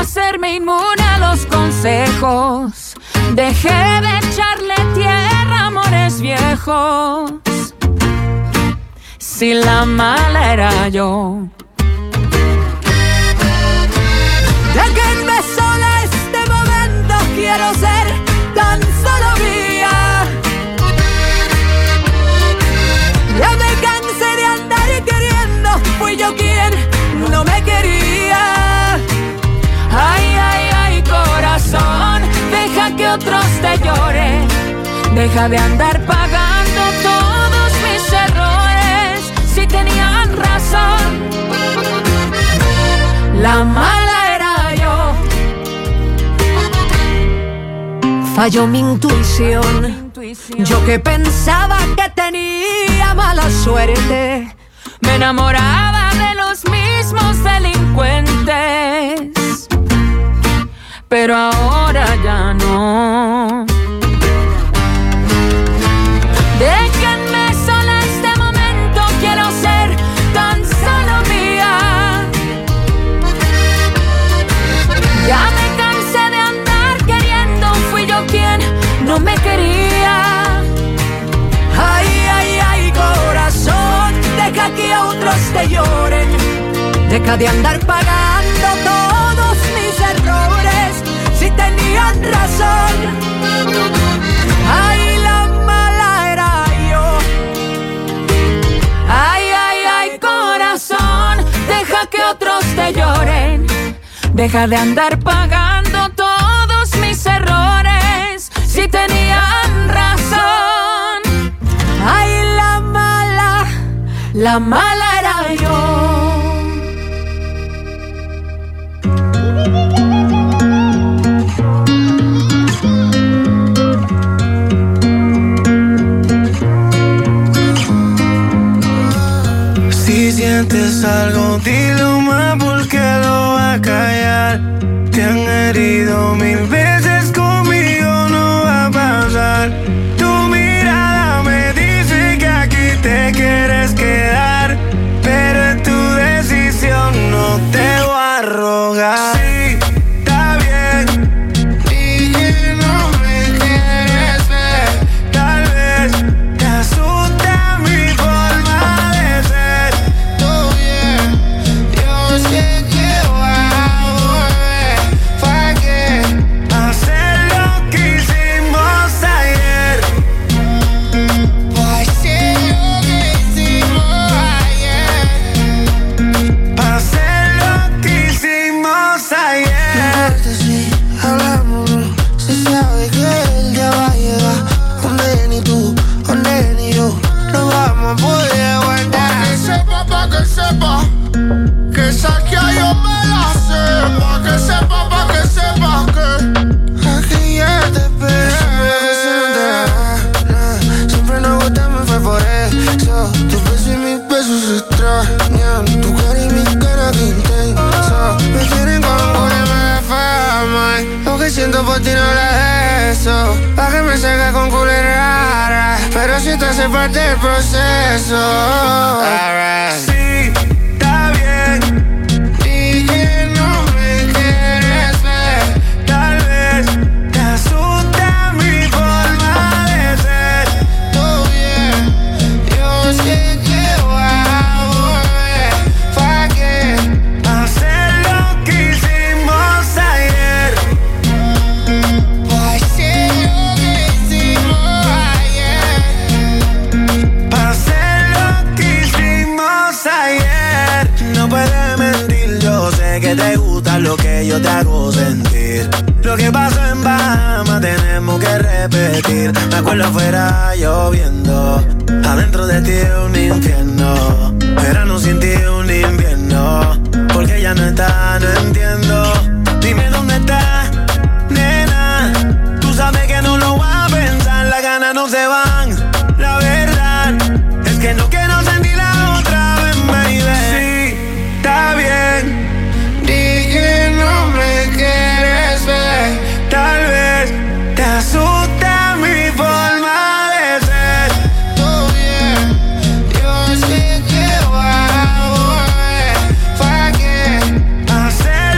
hacerme inmune a los consejos. Dejé de echarle tierra a amores viejos. Si la mala era yo. Déjenme sola este momento, quiero ser tan solo mía. Ya me cansé de andar queriendo, fui yo quien no me quería. Ay, ay, ay, corazón, deja que otros te lloren. Deja de andar pagando todos mis errores. Si tenían razón, la mala era yo. Falló mi intuición. Yo que pensaba que tenía mala suerte, me enamoraba de los mismos delincuentes, pero ahora ya no. Déjenme sola este momento, quiero ser tan solo mía. Ya me cansé de andar queriendo, fui yo quien no me quería. Ay, ay, ay, corazón, deja que otros te lloren. Deja de andar pagando todos mis errores. Si tenían razón, ay, la mala era yo. Ay, ay, ay, corazón, deja que otros te lloren. Deja de andar pagando todos mis errores. Si tenían razón, ay, la mala era yo. Si sientes algo, dilo más, porque lo va a callar. Te han herido 1000 veces, conmigo no va a pasar. Tu mirada me dice que aquí te quieres quedar, pero es tu decisión, no te voy a rogar. Sí, está bien, y que no me quieres ver. Tal vez te asusta mi forma de ser. Todo bien, yo sé que voy a volver. ¿Para qué hacer lo que hicimos ayer? ¿Para hacer lo que hicimos ayer? ¿Para hacer lo que hicimos ayer? Si hablamos, se sabe que el día va a llegar donde ni tú, donde ni yo no vamos a poder aguantar. Pa' que sepa, que esa que yo me la sé. Pa' que sepa que aquí ya te esperé. Siempre nos gustamos, fue por eso. Tus besos y mis besos se extrañan. Tu cara y mi cara que intensa. Me quieren como una fama. Lo que siento por ti no la eso. Pa' que me salga con culera, pero si te hace parte del proceso. Sí, está bien, y que no me quieres ver. Tal vez te asusta mi forma de ser. Todo bien, yo sé que voy a volver. ¿Para qué hacer lo que hicimos ayer? ¿Para hacer lo que hicimos ayer? ¿Para hacer lo que hicimos ayer? No puedes mentir, yo sé que te gusta lo que yo te hago sentir. Lo que pasó en Bahamas tenemos que repetir. Me acuerdo afuera lloviendo, adentro de ti un infierno. Verano sin ti un invierno, porque ya no está, no entiendo. Dime dónde está, nena. Tú sabes que no lo vas a pensar, las ganas no se van. La verdad es que no quiero sentirla otra vez, baby. Sí, está bien, di que no me quieres ver. Tal vez te asusta mi forma de ser. Todo bien, yo sé que voy a volver. ¿Para qué hacer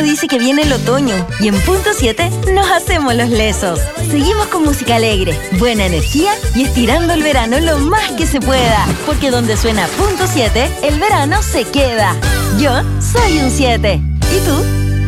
dice que viene el otoño y en Punto 7 nos hacemos los lesos. Seguimos con música alegre, buena energía y estirando el verano lo más que se pueda. Porque donde suena Punto 7, el verano se queda. Yo soy un 7. ¿Y tú?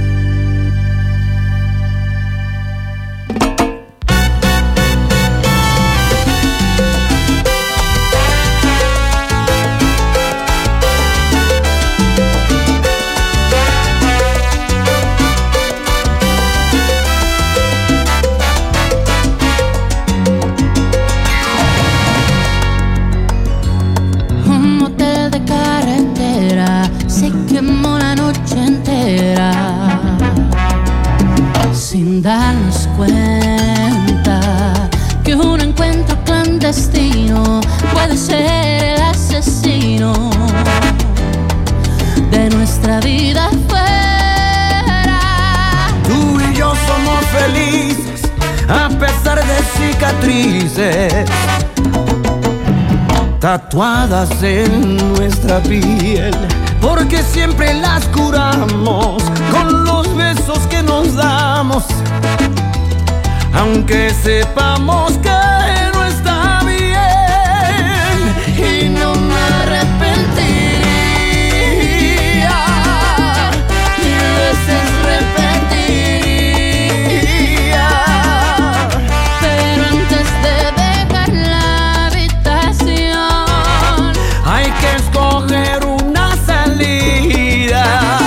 Sin darnos cuenta que un encuentro clandestino puede ser el asesino de nuestra vida fuera. Tú y yo somos felices a pesar de cicatrices tatuadas en nuestra piel, porque siempre las curamos con los besos que nos damos, aunque sepamos que no está bien. Y no me arrepentiría, mil veces repetiría, pero antes de dejar la habitación hay que escoger una salida.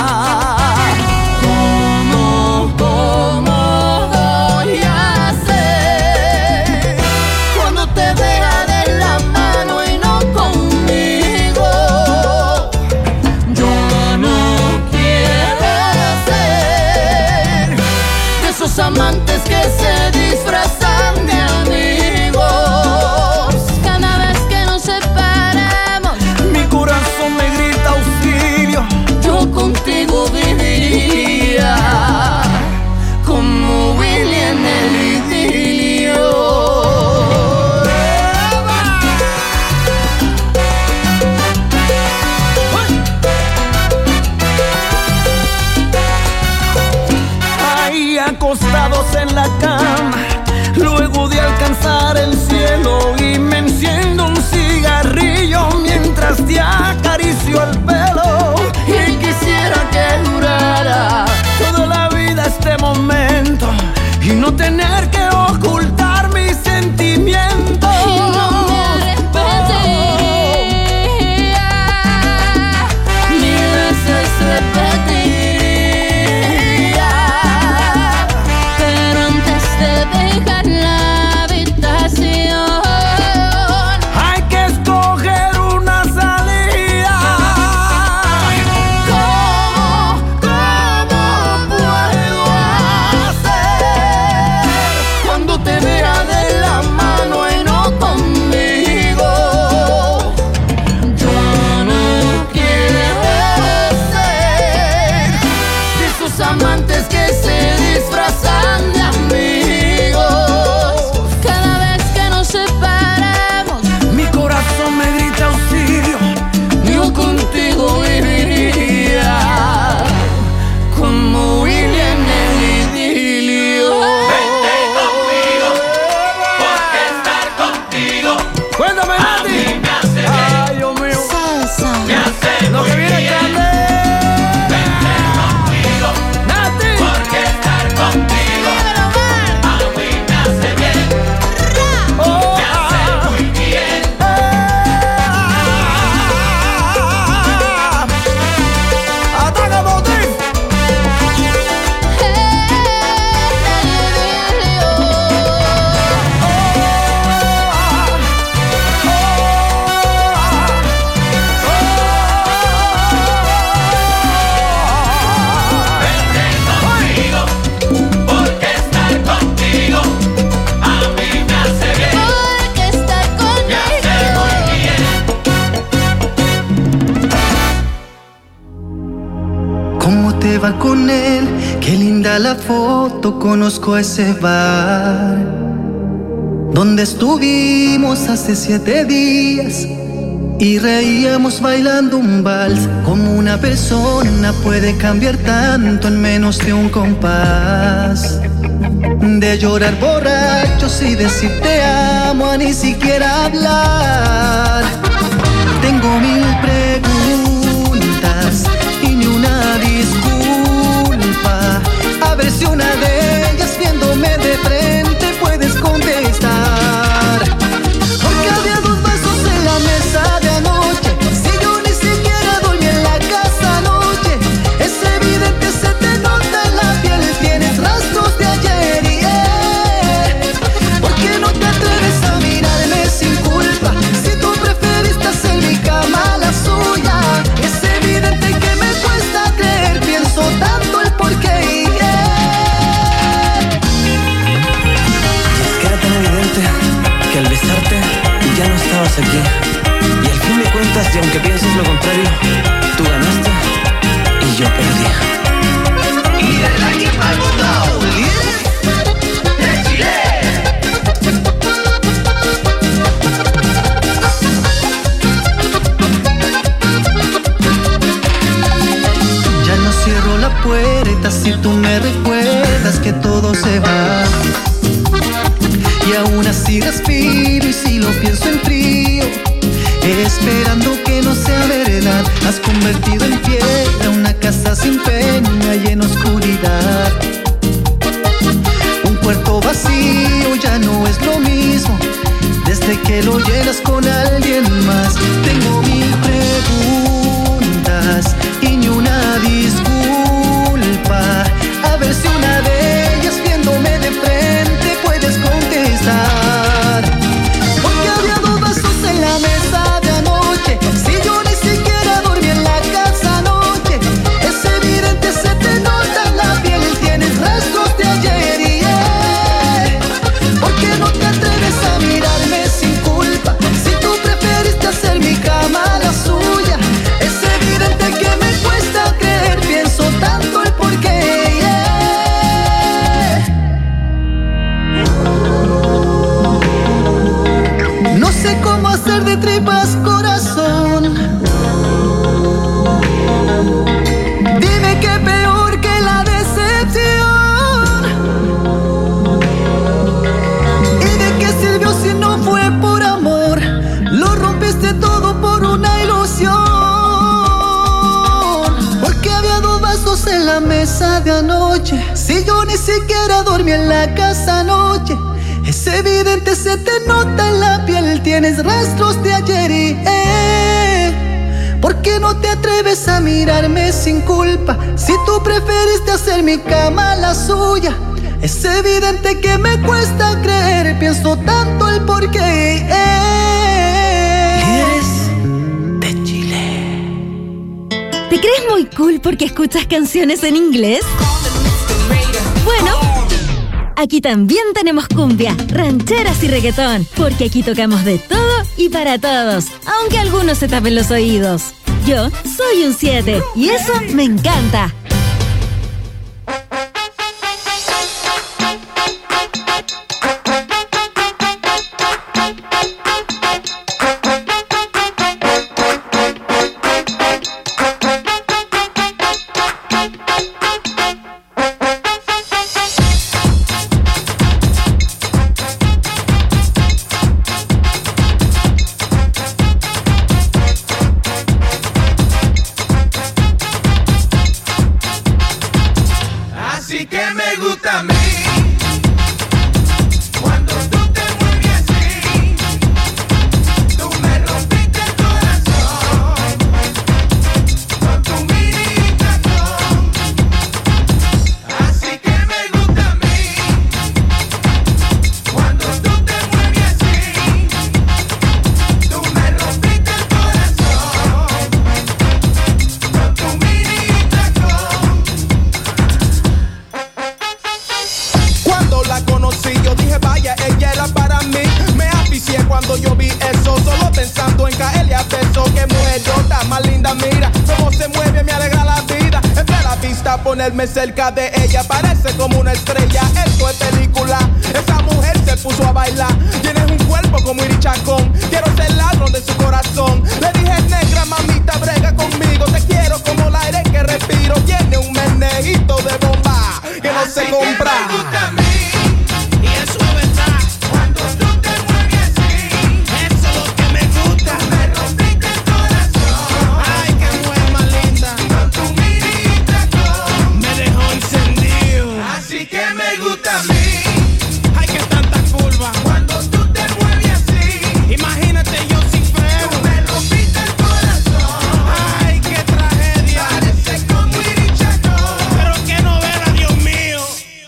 amantes que se disfrazan de amigos. Cada vez que nos separamos, mi corazón me grita auxilio. Yo contigo viviría como Willy en el idilio. Acostados en la cama, luego de alcanzar el cielo, y me enciendo un cigarrillo mientras te acaricio el pelo. Y quisiera que durara toda la vida este momento y no tener que ocultar mis sentimientos. Y no me arrepentiría, mil veces repetiría. Dejar la habitación, hay que escoger una salida. ¿Cómo puedo hacer cuando te vea de la mano y no conmigo? Yo no quiero ser de esos amantes que se disfrazan de amigos. Cada vez que nos separamos, mi corazón me grita auxilio. yo contigo viviría como Willy en el idilio. Vente conmigo, porque estar contigo Cuéntame, a Nati. mí me hace bien. Ay, Dios mío. Salsa. Me hace Lo que muy viene bien. grande. Vente conmigo, Nati. porque estar contigo a mí me hace bien. Oh, Me hace muy bien. Ataca, Motif. Vente conmigo, porque estar contigo a mí me hace bien. Porque estar Me hace muy bien. ¿Cómo te va con él? Qué linda la foto, conozco ese bar donde estuvimos hace 7 días. y reíamos bailando un vals. Como una persona puede cambiar tanto en menos de un compás. De llorar borrachos y decir te amo a ni siquiera hablar. Tengo mil preguntas y ni una disculpa. A ver si una de ellas viéndome de frente puedes contestar. Porque había dos vasos en la mesa de anoche. Si yo ni siquiera dormí en la casa anoche. Es evidente, se te nota en la piel. Tienes rastros de ayer y ¿por qué no te atreves a mirarme sin culpa? Si tú preferiste hacer mi cama la suya. Es evidente que me cuesta creer. Pienso tanto el porqué y Es que era tan evidente que al besarte ya no estabas aquí. Y al fin de cuentas, y aunque pienses lo contrario, tú ganaste y yo perdí. Y del ranking pa'l mundo, líderes de Chile. ya no cierro la puerta si tú me recuerdas que todo se va. Y aún así respiro y si lo pienso en frío, esperando que no sea verdad. Has convertido en piedra una casa sin pena y en oscuridad. Un cuarto vacío ya no es lo mismo desde que lo llenas con alguien más. Tengo mil preguntas y ni una disculpa. A ver si una de ellas viéndome de frente puedes contestar. Porque había dos vasos en la mesa de anoche. Si yo ni siquiera dormí en la casa anoche. Es evidente, se te nota en la piel. Tienes rastros de ayer y ¿por qué no te atreves a mirarme sin culpa? Si tú preferiste hacer mi cama la suya. Es evidente que me cuesta creer. Pienso tanto el porqué. No sé cómo hacer de tripas corazón. Dime que peor que la decepción. ¿Y de qué sirvió si no fue por amor? Lo rompiste todo por una ilusión. Porque había dos vasos en la mesa de anoche. Si yo ni siquiera dormí en la casa anoche. Es evidente, se te nota en la piel. Tienes rastros de ayer y ¿por qué no te atreves a mirarme sin culpa? Si tú preferiste hacer mi cama la suya. Es evidente que me cuesta creer. Pienso tanto el porqué. Líderes de Chile. ¿Te crees muy cool porque escuchas canciones en inglés? Bueno, aquí también tenemos cumbia, rancheras y reggaetón, porque aquí tocamos de todo y para todos, aunque algunos se tapen los oídos. Yo soy un 7 y eso me encanta. Así que me gusta a mí cuando tú te mueves así. Tú me rompiste el corazón con tu mini tacón. Así que me gusta a mí cuando tú te mueves así. Tú me rompiste el corazón con tu mini tacón. ponerme cerca de ella. Parece como una estrella, esto es película. Esa mujer se puso a bailar. Tienes un cuerpo como Iri Chacón. Quiero ser ladrón de su corazón. Le dije, negra, mamita, brega conmigo. Te quiero como el aire que respiro. Tiene un menejito de bomba que no se compra. Me gusta a mí, y eso es verdad. Cuando tú te mueves así, eso es lo que me gusta. Me rompiste el corazón. Ay, qué mujer más linda. Con tu mini tacón me dejó encendido. Así que me gusta a mí. Ay, que tanta curva. Cuando tú te mueves así, imagínate yo sin freno. Tú me rompiste el corazón. Ay, qué tragedia. Parece como Iri Chacón. Pero qué novela, Dios mío.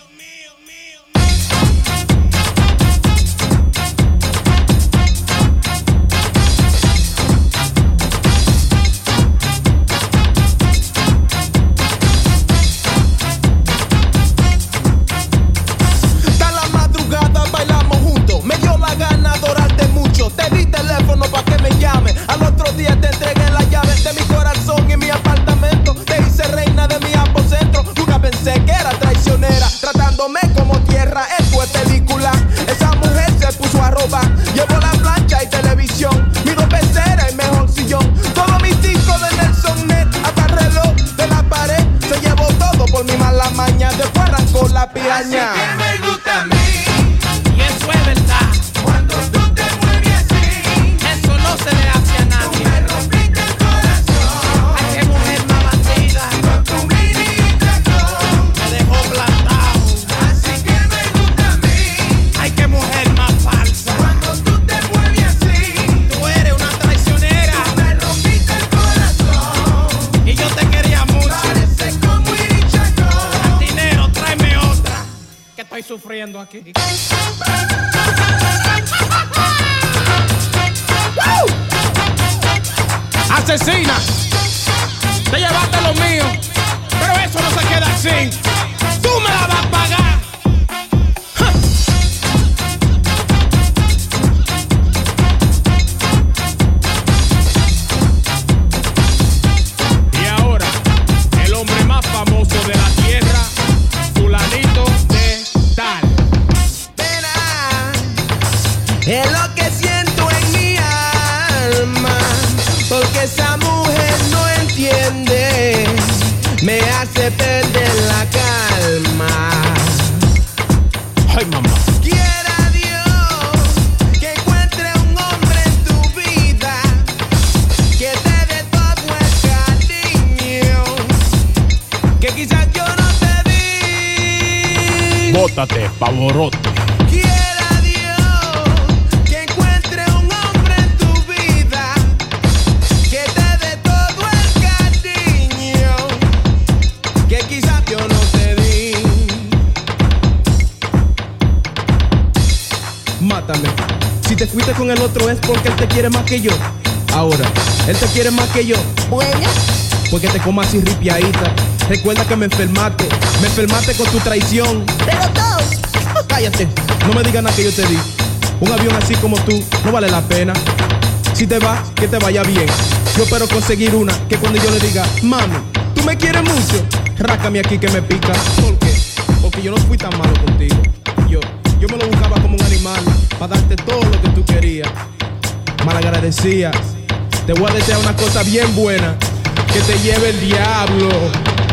Hasta la madrugada bailamos juntos. Me dio la gana adorarte mucho. Te di teléfono pa' que me llame. Al otro día te entregué las llaves de mi corazón y mi apartamento. Te hice reina de mi apocentro. Nunca pensé que era traicionera, tratándome como tierra. Esto es película. Esa mujer se puso a robar. Llevó la plancha y televisión, mi dos peceras y mejor sillón. Todos mis discos de Nelson Net, hasta el reloj de la pared. Se llevó todo por mi mala maña. Después arrancó la piraña. Así que me gusta a mí, y eso es verdad. Cuando tú te mueves así, eso no se le hace a nadie. Tú me rompiste el corazón. Ay, qué mujer más bandida. Con tu mini tacón me dejó plantado. Así que me gusta a mí. Ay, qué mujer más falsa. Cuando tú te mueves así, tú eres una traicionera. Tú me rompiste el corazón. Y yo te quería mucho. Parece como Iri Chacón. Dinero, tráeme otra, que estoy sufriendo aquí. Asesina, te llevaste lo mío, pero eso no se queda así. Tú me la vas a pagar. ¡Ja! Y ahora, el hombre más famoso de la tierra, fulanito de tal. Verá, es lo que siento en mi alma, porque esa mujer no entiende, me hace perder la calma. Ay, mamá. Quiera Dios que encuentre un hombre en tu vida que te dé todo el cariño que quizás yo no te di. Bótate, pavorote. Quiera Dios que encuentre un hombre en tu vida que te dé todo el cariño que quizás yo no te di. Mátame. Si te fuiste con el otro es porque él te quiere más que yo. Ahora, él te quiere más que yo. Bueno, Porque te comas así ripiadita. Recuerda que me enfermaste con tu traición. pero todos. Cállate, no me digas nada que yo te di. Un avión así como tú no vale la pena. Si te vas, que te vaya bien. Yo espero conseguir una que cuando yo le diga, mami, tú me quieres mucho, rácame aquí que me pica. ¿Por qué? Porque yo no fui tan malo contigo. Yo me lo buscaba como un animal para darte todo lo que tú querías. Malagradecida. Te voy a desear una cosa bien buena, que te lleve el diablo.